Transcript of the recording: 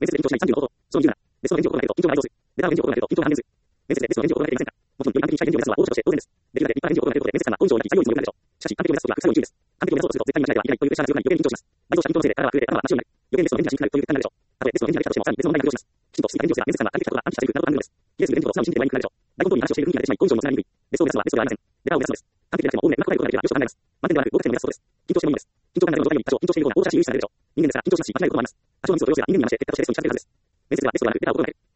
面接で緊張しない30の方法。その20なら、別の返事を行わないと緊張が発動する。レターを返事を行わないと緊張が半減する。面接で別の返事を行われていませんか？もちろん、より完璧にしたい返事を目指すのは応募者として当然です。できるだけ立派な返事を行われることで、面接官は根性なき採用率も良くなるでしょう。しかし、完璧を目指すときは副作用に注意です。完璧を目指そうとすると絶対に間違えてはいけないというプレッシャーが強くなり余計に緊張します。倍増した緊張のせいで体は震えて頭は真っ白になる。余計にテストの返事がしにくくなるという結果になるでしょう。たとえテストの返事ができたとしても、さらに別の問題が浮上します。きちんと質疑返事をすれば面接官は完璧かどうか暗記したというなどとなるのです。切れすぎる返事と素直に信じてはいにくくなるでしょう。大根通りに話をしている雰囲気が出てしまい、根性もつながりにくい。テストを目指すのはテストではありません。レターを目指すのです。完璧でなくてもおおむねうまく答えることができればよしと考えます。満点ではなく合格点を目指すそうです。緊張しているような応募者たちに有意識されるでしょう。人間ですから緊張しますし、間違えることがあるでしょう。人に人を信じますし、間違えることもあります。多少のミスを要すれば人間にまして結果としてテストに近づけるはずです。面接ではテストではなくレターを心がける。